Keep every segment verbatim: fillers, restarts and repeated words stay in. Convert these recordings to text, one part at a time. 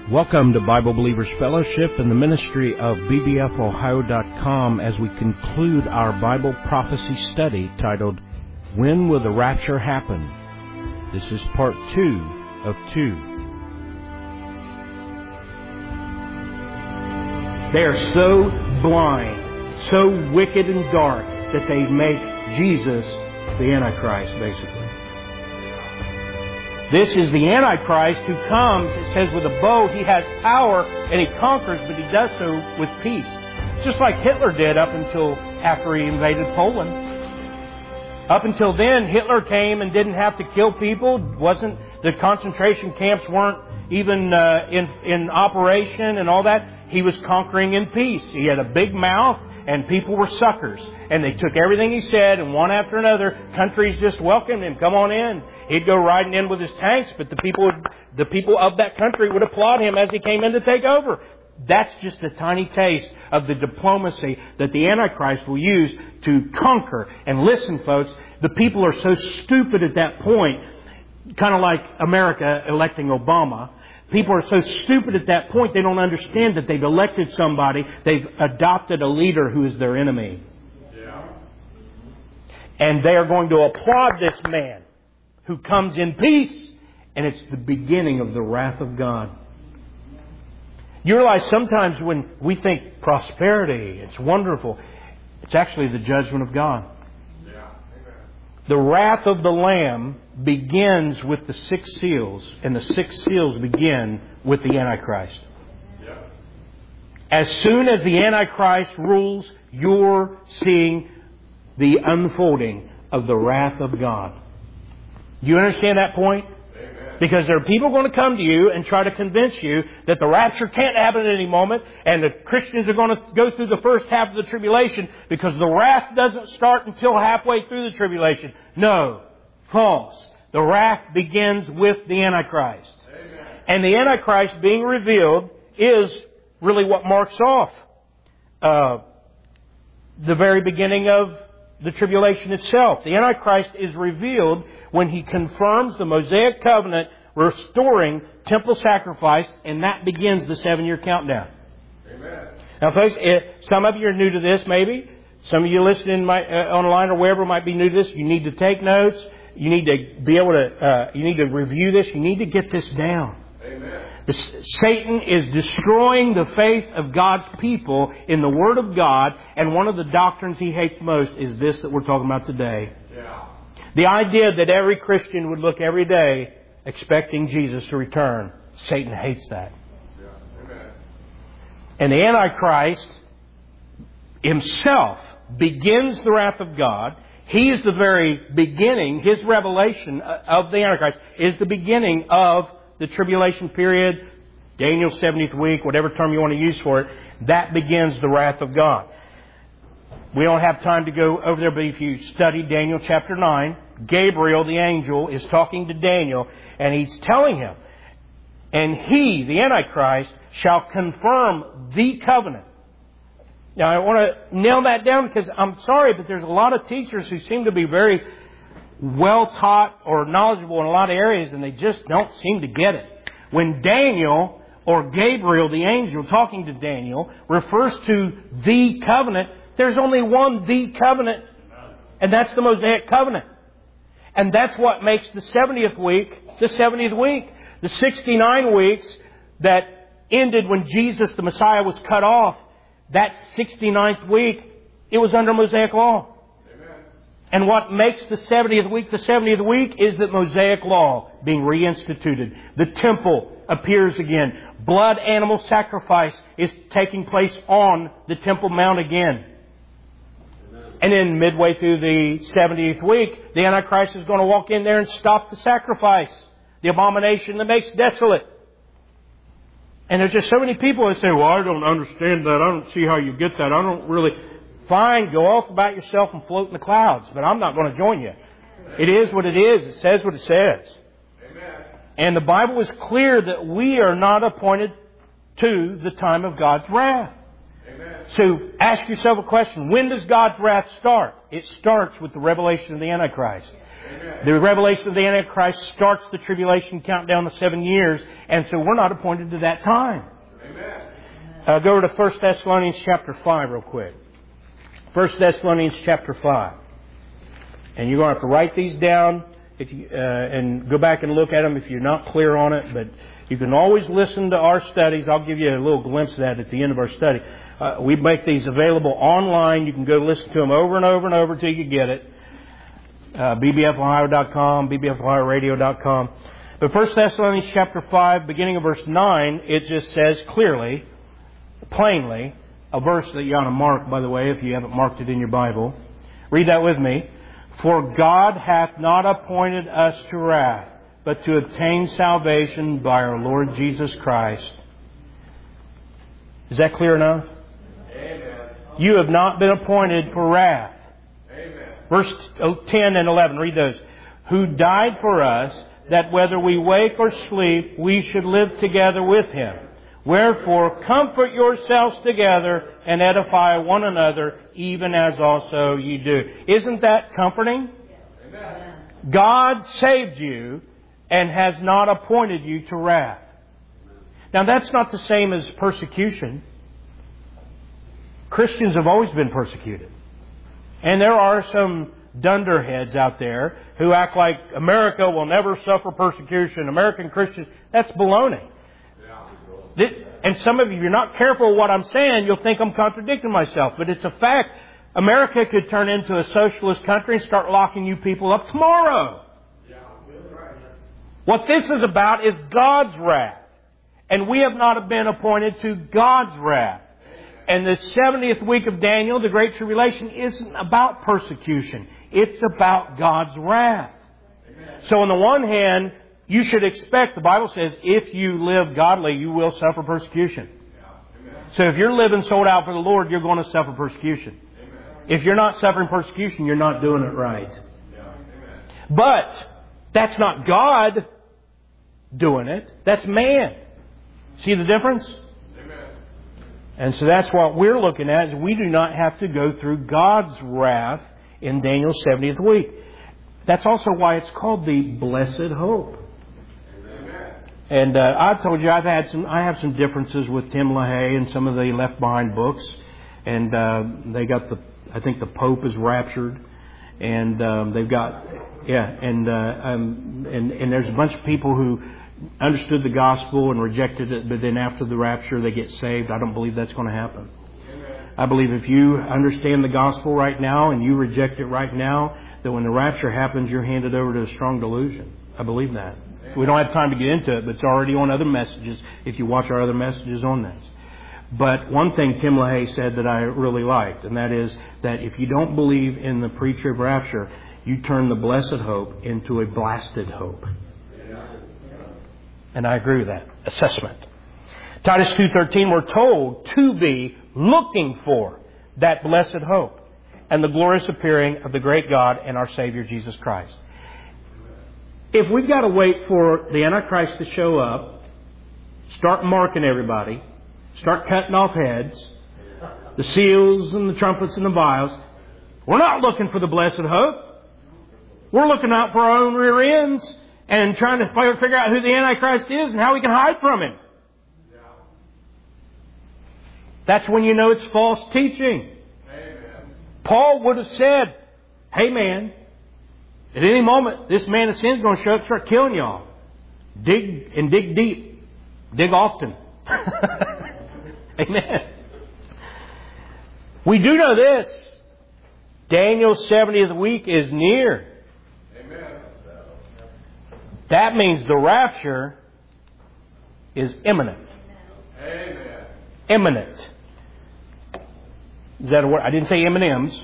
Welcome to Bible Believers Fellowship and the ministry of B B F Ohio dot com as we conclude our Bible prophecy study titled, When Will the Rapture Happen? This is part two of two. They are so blind, so wicked and dark that they make Jesus the Antichrist, basically. This is the Antichrist who comes, it says, with a bow. He has power and he conquers, but he does so with peace. Just like Hitler did up until after he invaded Poland. Up until then, Hitler came and didn't have to kill people. Wasn't the concentration camps weren't even uh, in in operation and all that. He was conquering in peace. He had a big mouth, and people were suckers. And they took everything he said, and one after another, countries just welcomed him. Come on in. He'd go riding in with his tanks, but the people would, the people of that country would applaud him as he came in to take over. That's just a tiny taste of the diplomacy that the Antichrist will use to conquer. And listen, folks, the people are so stupid at that point, kind of like America electing Obama. People are so stupid at that point, they don't understand that they've elected somebody, they've adopted a leader who is their enemy. Yeah. And they are going to applaud this man who comes in peace, and it's the beginning of the wrath of God. You realize sometimes when we think prosperity, it's wonderful, it's actually the judgment of God. The wrath of the Lamb begins with the six seals, and the six seals begin with the Antichrist. Yeah. As soon as the Antichrist rules, you're seeing the unfolding of the wrath of God. Do you understand that point? Amen. Because there are people going to come to you and try to convince you that the rapture can't happen at any moment, and the Christians are going to go through the first half of the tribulation because the wrath doesn't start until halfway through the tribulation. No. False. The wrath begins with the Antichrist. Amen. And the Antichrist being revealed is really what marks off uh, the very beginning of the tribulation itself. The Antichrist is revealed when he confirms the Mosaic covenant, restoring temple sacrifice, and that begins the seven-year countdown. Amen. Now, folks, some of you are new to this, maybe. Some of you listening my, uh, online or wherever might be new to this. You need to take notes. You need to be able to. Uh, you need to review this. You need to get this down. Amen. The, Satan is destroying the faith of God's people in the Word of God, and one of the doctrines he hates most is this that we're talking about today. Yeah. The idea that every Christian would look every day expecting Jesus to return. Satan hates that. Yeah. Amen. And the Antichrist himself begins the wrath of God. He is the very beginning. His revelation of the Antichrist is the beginning of the tribulation period, Daniel's seventieth week, whatever term you want to use for it. That begins the wrath of God. We don't have time to go over there, but if you study Daniel chapter nine, Gabriel, the angel, is talking to Daniel, and he's telling him, and he, the Antichrist, shall confirm the covenant. Now, I want to nail that down because I'm sorry, but there's a lot of teachers who seem to be very well taught or knowledgeable in a lot of areas, and they just don't seem to get it. When Daniel, or Gabriel, the angel, talking to Daniel, refers to the covenant, there's only one the covenant, and that's the Mosaic covenant. And that's what makes the seventieth week the seventieth week. The sixty-nine weeks that ended when Jesus, the Messiah, was cut off, that sixty-ninth week, it was under Mosaic law. Amen. And what makes the seventieth week the seventieth week is that Mosaic law being reinstituted. The temple appears again. Blood animal sacrifice is taking place on the Temple Mount again. Amen. And then midway through the seventieth week, the Antichrist is going to walk in there and stop the sacrifice. The abomination that makes desolate. And there's just so many people that say, well, I don't understand that. I don't see how you get that. I don't really... Fine, go off about yourself and float in the clouds. But I'm not going to join you. It is what it is. It says what it says. Amen. And the Bible is clear that we are not appointed to the time of God's wrath. Amen. So ask yourself a question. When does God's wrath start? It starts with the revelation of the Antichrist. The revelation of the Antichrist starts the tribulation countdown of seven years, and so we're not appointed to that time. Uh, go over to First Thessalonians chapter five real quick. First Thessalonians chapter five. And you're going to have to write these down if you, uh, and go back and look at them if you're not clear on it. But you can always listen to our studies. I'll give you a little glimpse of that at the end of our study. Uh, we make these available online. You can go listen to them over and over and over till you get it. Uh, B B F Ohio dot com, B B F Ohio Radio dot com. But First Thessalonians chapter five, beginning of verse nine, it just says clearly, plainly, a verse that you ought to mark, by the way, if you haven't marked it in your Bible. Read that with me. For God hath not appointed us to wrath, but to obtain salvation by our Lord Jesus Christ. Is that clear enough? Amen. You have not been appointed for wrath. Amen. Verse ten and eleven, read those. Who died for us, that whether we wake or sleep, we should live together with Him. Wherefore, comfort yourselves together and edify one another, even as also ye do. Isn't that comforting? Amen. God saved you and has not appointed you to wrath. Now, that's not the same as persecution. Christians have always been persecuted. And there are some dunderheads out there who act like America will never suffer persecution. American Christians, that's baloney. And some of you, if you're not careful of what I'm saying, you'll think I'm contradicting myself. But it's a fact. America could turn into a socialist country and start locking you people up tomorrow. What this is about is God's wrath. And we have not been appointed to God's wrath. And the seventieth week of Daniel, the Great Tribulation, isn't about persecution. It's about God's wrath. So on the one hand, you should expect, the Bible says, if you live godly, you will suffer persecution. So if you're living sold out for the Lord, you're going to suffer persecution. If you're not suffering persecution, you're not doing it right. But that's not God doing it. That's man. See the difference? And so that's what we're looking at, is we do not have to go through God's wrath in Daniel's seventieth week. That's also why it's called the Blessed Hope. And uh, I've told you I've had some. I have some differences with Tim LaHaye and some of the Left Behind books, and uh, they got the. I think the Pope is raptured, and um, they've got yeah, and uh, um, and and there's a bunch of people who understood the gospel and rejected it, but then after the rapture they get saved. I don't believe that's going to happen. I believe if you understand the gospel right now and you reject it right now, that when the rapture happens, you're handed over to a strong delusion. I believe that. We don't have time to get into it, but it's already on other messages if you watch our other messages on this. But one thing Tim LaHaye said that I really liked, and that is that if you don't believe in the pre-trib rapture, you turn the blessed hope into a blasted hope. And I agree with that assessment. Titus two thirteen, we're told to be looking for that blessed hope and the glorious appearing of the great God and our Savior Jesus Christ. If we've got to wait for the Antichrist to show up, start marking everybody, start cutting off heads, the seals and the trumpets and the vials, we're not looking for the blessed hope. We're looking out for our own rear ends and trying to figure out who the Antichrist is and how we can hide from him. That's when you know it's false teaching. Amen. Paul would have said, hey man, at any moment, this man of sin is going to show up and start killing y'all. Dig and dig deep. Dig often. Amen. We do know this. Daniel's seventieth week is near. Amen. That means the rapture is imminent. Amen. Imminent. Is that a word? I didn't say M and M's.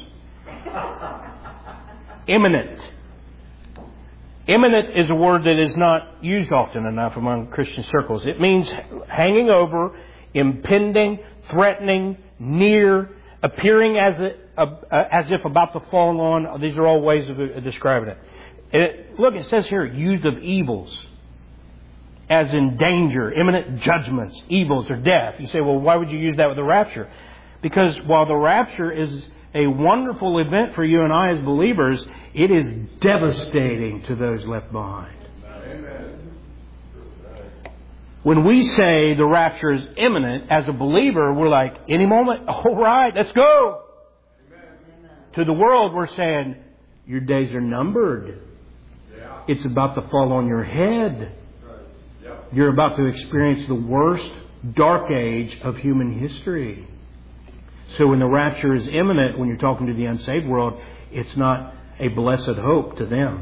Imminent. Imminent is a word that is not used often enough among Christian circles. It means hanging over, impending, threatening, near, appearing as a, a, as if about to fall on. These are all ways of uh, describing it. it. Look, it says here, used of evils, as in danger, imminent judgments, evils, or death. You say, well, why would you use that with the rapture? Because while the rapture is a wonderful event for you and I as believers, it is devastating to those left behind. Amen. When we say the rapture is imminent, as a believer, we're like, any moment, all right, let's go. Amen. To the world, we're saying, your days are numbered. Yeah. It's about to fall on your head. Right. Yep. You're about to experience the worst dark age of human history. So when the rapture is imminent, when you're talking to the unsaved world, it's not a blessed hope to them.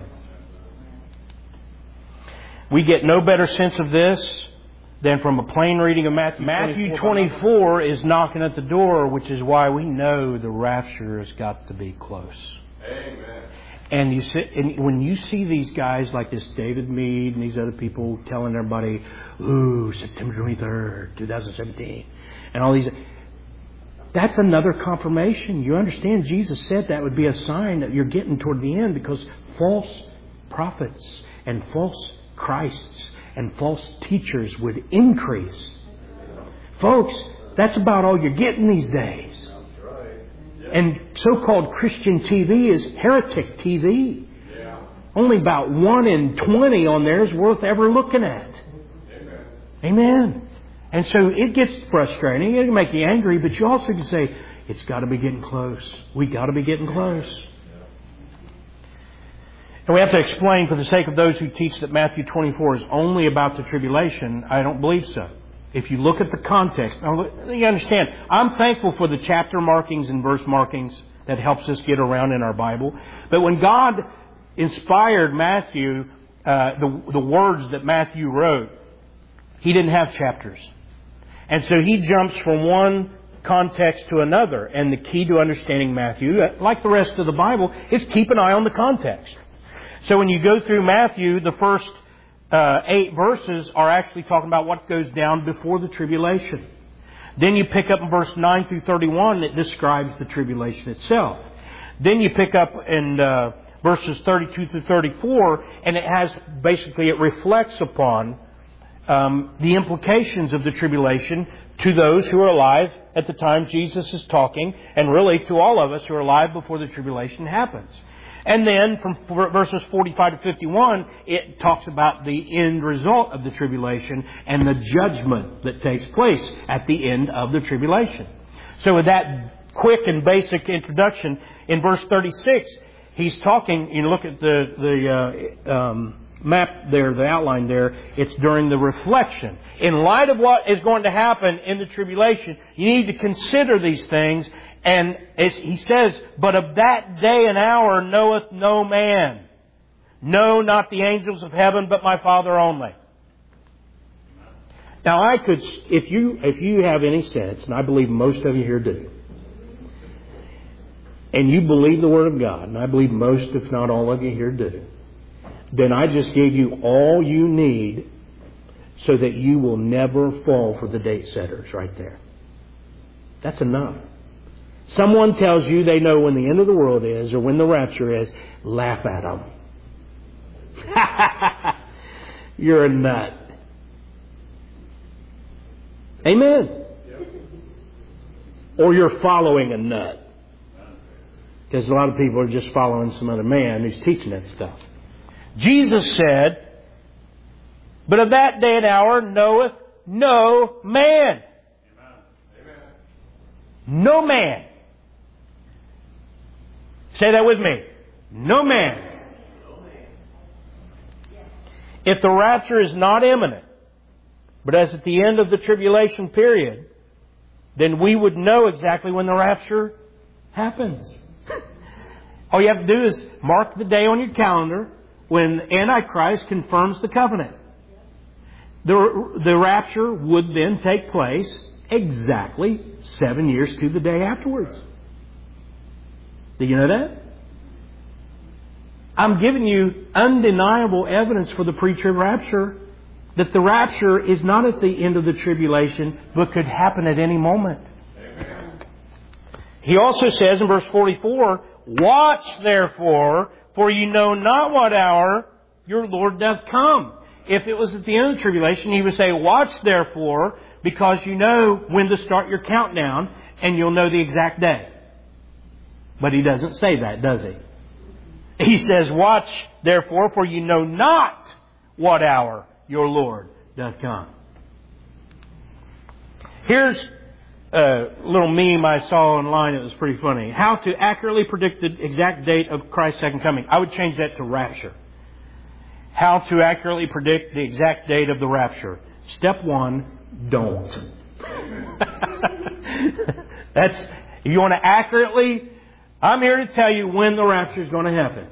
We get no better sense of this than from a plain reading of Matthew. Matthew twenty-four is knocking at the door, which is why we know the rapture has got to be close. Amen. And you see, and when you see these guys like this David Meade and these other people telling everybody, ooh, September twenty-third, twenty seventeen, and all these... That's another confirmation. You understand, Jesus said that would be a sign that you're getting toward the end, because false prophets and false Christs and false teachers would increase. Folks, that's about all you're getting these days. And so-called Christian T V is heretic T V. Only about one in twenty on there is worth ever looking at. Amen. And so it gets frustrating. It can make you angry, but you also can say, it's got to be getting close. We got to be getting close. And we have to explain, for the sake of those who teach that Matthew twenty-four is only about the tribulation, I don't believe so. If you look at the context, you understand, I'm thankful for the chapter markings and verse markings that helps us get around in our Bible. But when God inspired Matthew, uh, the, the words that Matthew wrote, He didn't have chapters. And so he jumps from one context to another. And the key to understanding Matthew, like the rest of the Bible, is keep an eye on the context. So when you go through Matthew, the first uh, eight verses are actually talking about what goes down before the tribulation. Then you pick up in verse nine through thirty-one that describes the tribulation itself. Then you pick up in uh, verses thirty-two through thirty-four, and it has basically, it reflects upon Um, the implications of the tribulation to those who are alive at the time Jesus is talking, and really to all of us who are alive before the tribulation happens. And then from verses forty-five to fifty-one, it talks about the end result of the tribulation and the judgment that takes place at the end of the tribulation. So with that quick and basic introduction, in verse thirty-six, he's talking, you look at the, the uh, um, map there, the outline there, it's during the reflection. In light of what is going to happen in the tribulation, you need to consider these things. And as he says, but of that day and hour knoweth no man. No, not the angels of heaven, but my Father only. Now I could, if you, if you have any sense, and I believe most of you here do, and you believe the Word of God, and I believe most, if not all of you here do, then I just gave you all you need so that you will never fall for the date setters right there. That's enough. Someone tells you they know when the end of the world is or when the rapture is, laugh at them. You're a nut. Amen. Or you're following a nut. Because a lot of people are just following some other man who's teaching that stuff. Jesus said, but of that day and hour knoweth no man. Amen. No man. Say that with me. No man. If the rapture is not imminent, but as at the end of the tribulation period, then we would know exactly when the rapture happens. All you have to do is mark the day on your calendar when Antichrist confirms the covenant. The, the rapture would then take place exactly seven years to the day afterwards. Do you know that? I'm giving you undeniable evidence for the pre-trib rapture, that the rapture is not at the end of the tribulation, but could happen at any moment. Amen. He also says in verse forty-four, watch therefore, for you know not what hour your Lord doth come. If it was at the end of the tribulation, he would say, watch therefore, because you know when to start your countdown, and you'll know the exact day. But He doesn't say that, does He? He says, watch therefore, for you know not what hour your Lord doth come. Here's a little meme I saw online. It was pretty funny. How to accurately predict the exact date of Christ's second coming. I would change that to rapture. How to accurately predict the exact date of the rapture. Step one, don't. That's, if you want to accurately, I'm here to tell you when the rapture is going to happen.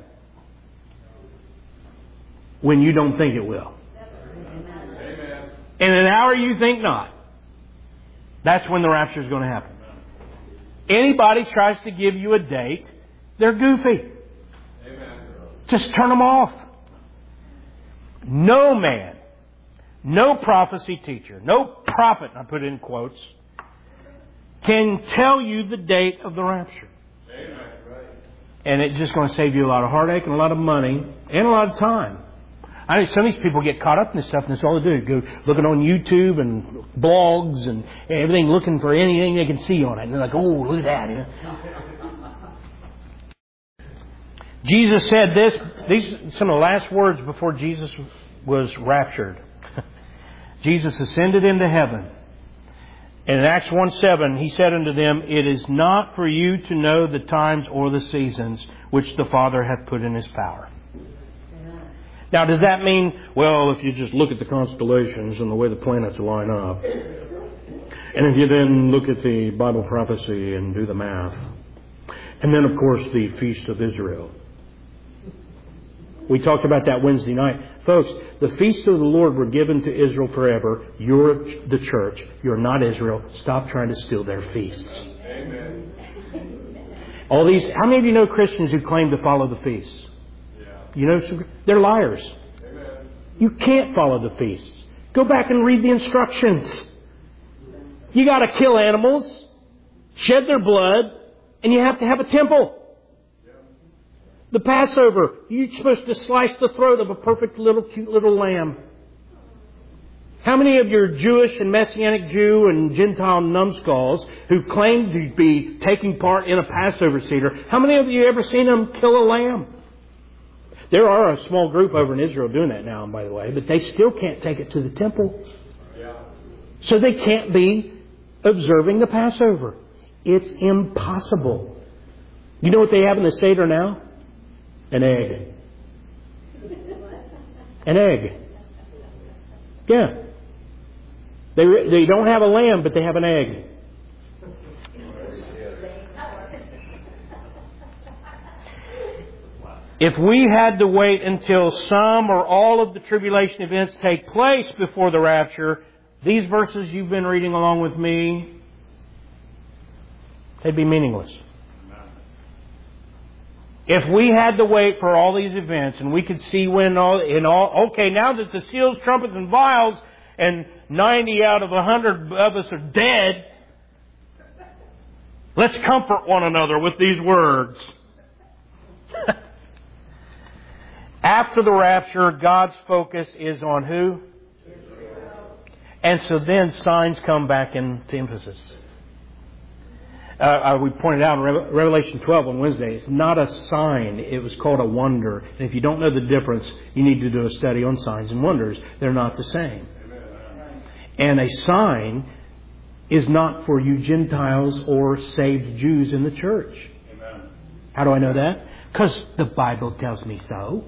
When you don't think it will. Amen. In an hour you think not. That's when the rapture is going to happen. Anybody tries to give you a date, they're goofy. Amen. Just turn them off. No man, no prophecy teacher, no prophet, I put it in quotes, can tell you the date of the rapture. Amen. And it's just going to save you a lot of heartache and a lot of money and a lot of time. I know some of these people get caught up in this stuff, and that's all they do. Go looking on YouTube and blogs and everything, looking for anything they can see on it. And they're like, oh, look at that. You know? Jesus said this, these some of the last words before Jesus was raptured. Jesus ascended into heaven. And in Acts one seven, He said unto them, it is not for you to know the times or the seasons which the Father hath put in His power. Now, does that mean, well, if you just look at the constellations and the way the planets line up, and if you then look at the Bible prophecy and do the math, and then, of course, the Feast of Israel. We talked about that Wednesday night. Folks, the Feast of the Lord were given to Israel forever. You're the church. You're not Israel. Stop trying to steal their feasts. Amen. All these, how many of you know Christians who claim to follow the feasts? You know, they're liars. Amen. You can't follow the feasts. Go back and read the instructions. You got to kill animals, shed their blood, and you have to have a temple. Yeah. The Passover, you're supposed to slice the throat of a perfect little cute little lamb. How many of your Jewish and Messianic Jew and Gentile numbskulls who claim to be taking part in a Passover Seder, how many of you ever seen them kill a lamb? There are a small group over in Israel doing that now, by the way, but they still can't take it to the temple. So they can't be observing the Passover. It's impossible. You know what they have in the Seder now? An egg. An egg. Yeah. They, they don't have a lamb, but they have an egg. If we had to wait until some or all of the tribulation events take place before the rapture, these verses you've been reading along with me, they'd be meaningless. If we had to wait for all these events and we could see when all, in all, okay, now that the seals, trumpets, and vials, and ninety out of a hundred of us are dead, let's comfort one another with these words. After the rapture, God's focus is on who? And so then signs come back into emphasis. Uh, uh, we pointed out in Re- Revelation twelve on Wednesday, it's not a sign. It was called a wonder. And if you don't know the difference, you need to do a study on signs and wonders. They're not the same. And a sign is not for you Gentiles or saved Jews in the church. How do I know that? Because the Bible tells me so.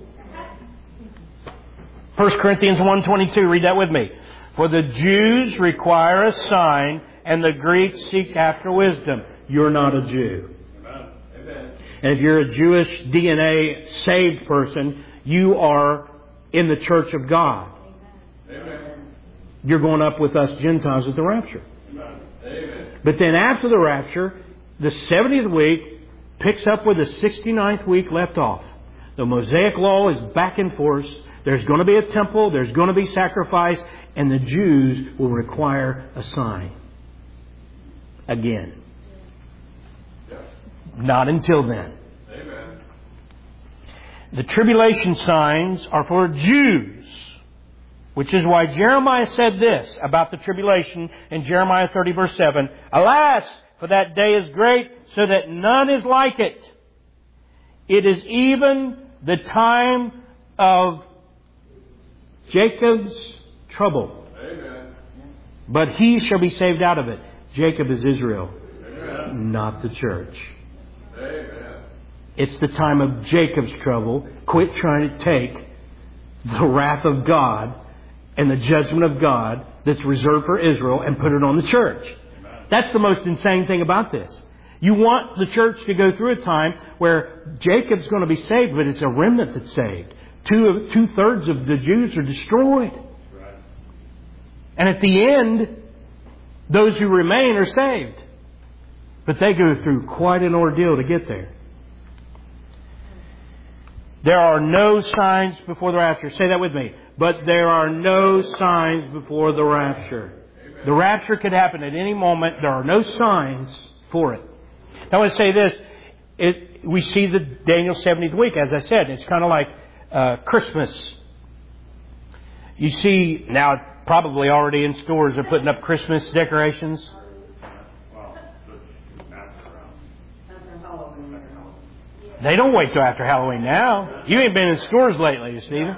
First Corinthians one twenty-two, read that with me. For the Jews require a sign, and the Greeks seek after wisdom. You're not a Jew. Amen. And if you're a Jewish D N A saved person, you are in the church of God. Amen. You're going up with us Gentiles at the rapture. Amen. But then after the rapture, the seventieth week picks up where the sixty-ninth week left off. The Mosaic law is back in force. There's going to be a temple. There's going to be sacrifice. And the Jews will require a sign. Again. Not until then. Amen. The tribulation signs are for Jews. Which is why Jeremiah said this about the tribulation in Jeremiah thirty verse seven. Alas, for that day is great, so that none is like it. It is even the time of Jacob's trouble. Amen. But he shall be saved out of it. Jacob is Israel, Amen. not the church. Amen. It's the time of Jacob's trouble. Quit trying to take the wrath of God and the judgment of God that's reserved for Israel and put it on the church. That's the most insane thing about this. You want the church to go through a time where Jacob's going to be saved, but it's a remnant that's saved. Two, two-thirds of the Jews are destroyed. Right. And at the end, those who remain are saved. But they go through quite an ordeal to get there. There are no signs before the rapture. Say that with me. But there are no signs before the rapture. Amen. The rapture could happen at any moment. There are no signs for it. Now I want to say this. It, we see the Daniel seventieth week, as I said. It's kind of like uh, Christmas. You see, now probably already in stores they're putting up Christmas decorations. They don't wait till after Halloween now. You ain't been in stores lately, Stephen.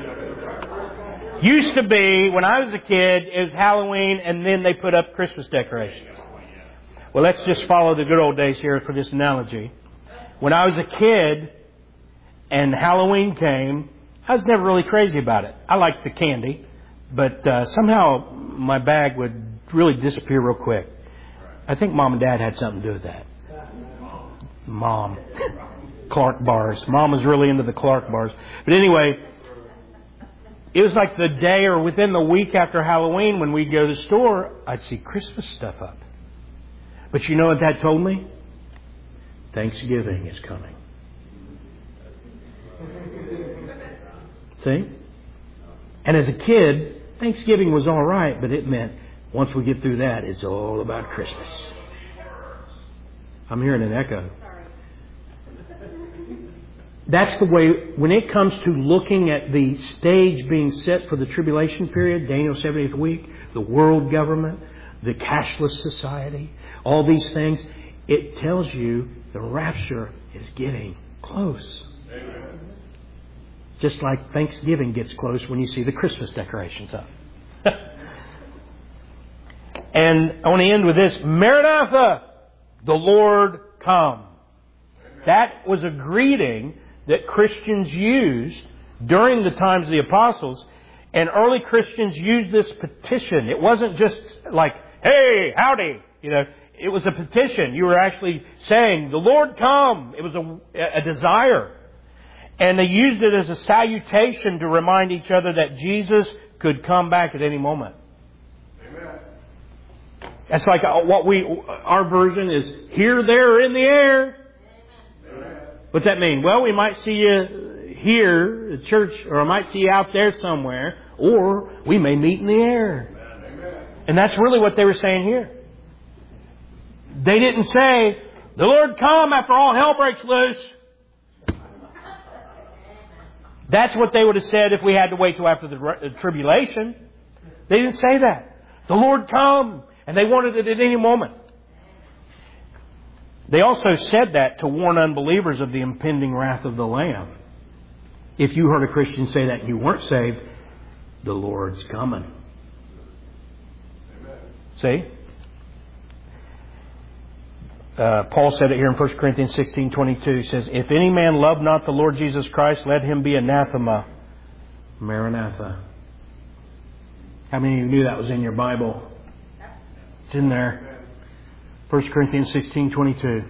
Used to be, when I was a kid, it was Halloween and then they put up Christmas decorations. Well, let's just follow the good old days here for this analogy. When I was a kid and Halloween came, I was never really crazy about it. I liked the candy, but uh, somehow my bag would really disappear real quick. I think Mom and Dad had something to do with that. Mom. Clark bars. Mom was really into the Clark bars. But anyway, it was like the day or within the week after Halloween when we'd go to the store, I'd see Christmas stuff up. But you know what that told me? Thanksgiving is coming. See? And as a kid, Thanksgiving was all right, but it meant once we get through that, it's all about Christmas. I'm hearing an echo. That's the way, when it comes to looking at the stage being set for the tribulation period, Daniel seventieth week, the world government, the cashless society, all these things, it tells you the rapture is getting close. Amen. Just like Thanksgiving gets close when you see the Christmas decorations up. And I want to end with this. Maranatha, the Lord come. That was a greeting that Christians used during the times of the apostles. And early Christians used this petition. It wasn't just like, hey, howdy. You know, it was a petition. You were actually saying, the Lord come. It was a, a desire. And they used it as a salutation to remind each other that Jesus could come back at any moment. Amen. That's like what we, our version is here, there, in the air. Amen. What's that mean? Well, we might see you here at church, or I might see you out there somewhere, or we may meet in the air. Amen. And that's really what they were saying here. They didn't say, the Lord come after all hell breaks loose. That's what they would have said if we had to wait till after the tribulation. They didn't say that. The Lord come. And they wanted it at any moment. They also said that to warn unbelievers of the impending wrath of the Lamb. If you heard a Christian say that and you weren't saved, the Lord's coming. Amen. See? Uh, Paul said it here in First Corinthians sixteen twenty-two. He says, if any man love not the Lord Jesus Christ, let him be anathema. Maranatha. How many of you knew that was in your Bible? It's in there. First Corinthians sixteen twenty-two.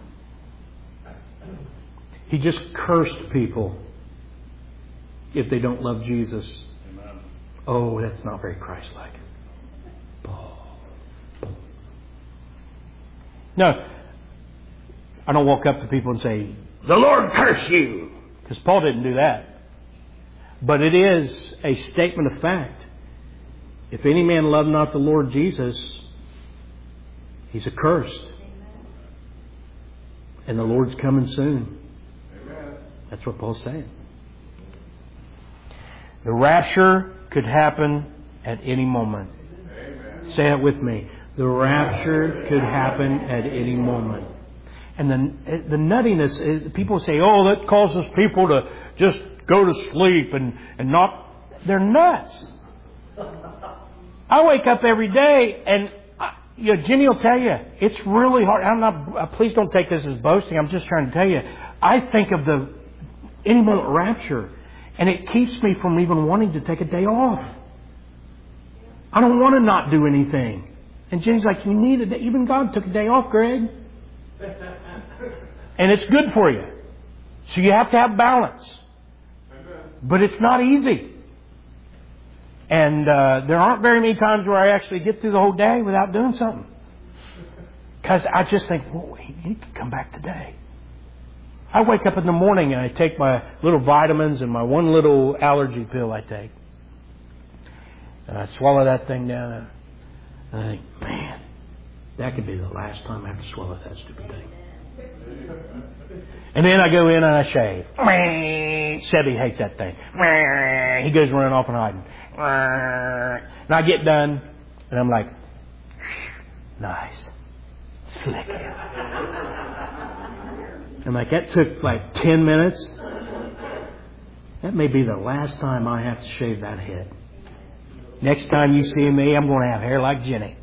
He just cursed people if they don't love Jesus. Amen. Oh, that's not very Christ-like. No, I don't walk up to people and say, the Lord curse you. Because Paul didn't do that. But it is a statement of fact. If any man love not the Lord Jesus, he's accursed. And the Lord's coming soon. Amen. That's what Paul's saying. The rapture could happen at any moment. Amen. Say it with me. The rapture could happen at any moment. And the, the nuttiness, is, people say, oh, that causes people to just go to sleep and, and not... They're nuts. I wake up every day and... You know, Jenny will tell you, it's really hard. I'm not. Please don't take this as boasting. I'm just trying to tell you. I think of the any moment rapture, and it keeps me from even wanting to take a day off. I don't want to not do anything. And Jenny's like, you need a day. Even God took a day off, Greg. And it's good for you. So you have to have balance. But it's not easy. And uh, there aren't very many times where I actually get through the whole day without doing something. Because I just think, well, he need to come back today. I wake up in the morning and I take my little vitamins and my one little allergy pill I take. And I swallow that thing down. And I think, man, that could be the last time I have to swallow that stupid thing. And then I go in and I shave. Sebby hates that thing. He goes running off and hiding. And I get done and I'm like, nice. Slick. And like, that took like ten minutes. That may be the last time I have to shave that head. Next time you see me, I'm going to have hair like Jenny.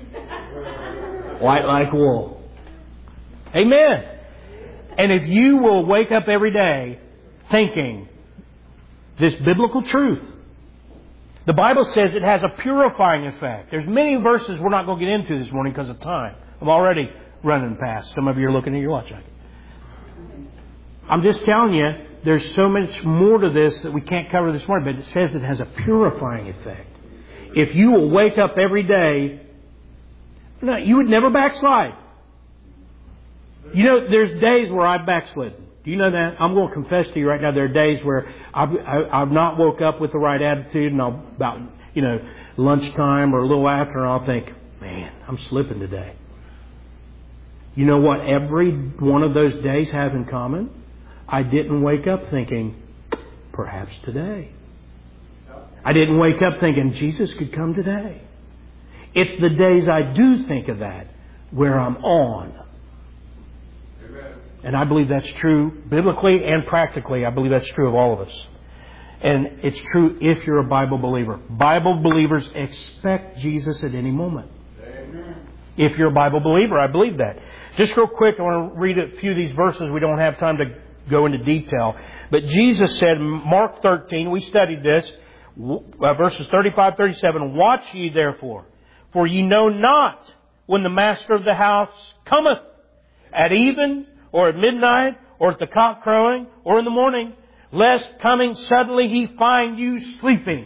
White like wool. Amen. And if you will wake up every day thinking this biblical truth, the Bible says it has a purifying effect. There's many verses we're not going to get into this morning because of time. I'm already running past. Some of you are looking at your watch. I'm just telling you, there's so much more to this that we can't cover this morning, but it says it has a purifying effect. If you will wake up every day, you would never backslide. You know, there's days where I've backslidden. Do you know that? I'm going to confess to you right now, there are days where I've, I've not woke up with the right attitude, and I'll, about, you know, lunchtime or a little after, and I'll think, man, I'm slipping today. You know what every one of those days have in common? I didn't wake up thinking, perhaps today. I didn't wake up thinking, Jesus could come today. It's the days I do think of that where I'm on. And I believe that's true biblically and practically. I believe that's true of all of us. And it's true if you're a Bible believer. Bible believers expect Jesus at any moment. Amen. If you're a Bible believer, I believe that. Just real quick, I want to read a few of these verses. We don't have time to go into detail. But Jesus said, Mark thirteen, we studied this, verses thirty-five, thirty-seven, watch ye therefore, for ye know not when the master of the house cometh, at even, or at midnight, or at the cock crowing, or in the morning, lest coming suddenly he find you sleeping.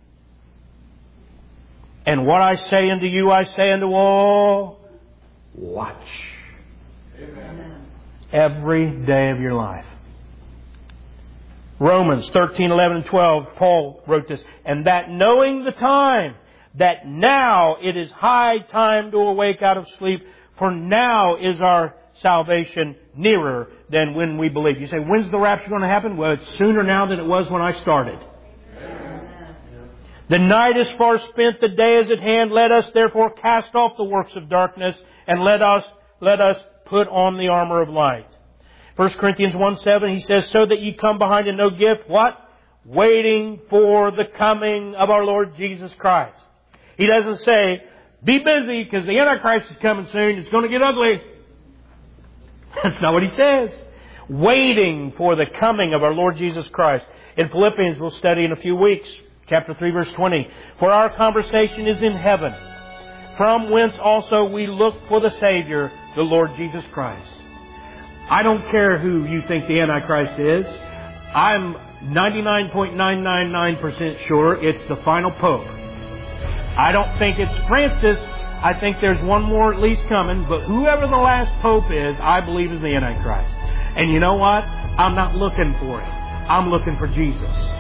And what I say unto you, I say unto all, watch. Amen. Every day of your life. Romans thirteen, eleven, and twelve, Paul wrote this, and that knowing the time, that now it is high time to awake out of sleep, for now is our salvation nearer than when we believe. You say, when's the rapture going to happen? Well, it's sooner now than it was when I started. Amen. The night is far spent, the day is at hand. Let us therefore cast off the works of darkness, and let us let us put on the armor of light. First Corinthians one seven, he says, so that ye come behind in no gift, what? Waiting for the coming of our Lord Jesus Christ. He doesn't say, be busy because the Antichrist is coming soon. It's going to get ugly. That's not what he says. Waiting for the coming of our Lord Jesus Christ. In Philippians, we'll study in a few weeks. Chapter three, verse twenty. For our conversation is in heaven, from whence also we look for the Savior, the Lord Jesus Christ. I don't care who you think the Antichrist is. I'm ninety-nine point nine nine nine percent sure it's the final Pope. I don't think it's Francis. I think there's one more at least coming. But whoever the last Pope is, I believe is the Antichrist. And you know what? I'm not looking for it. I'm looking for Jesus.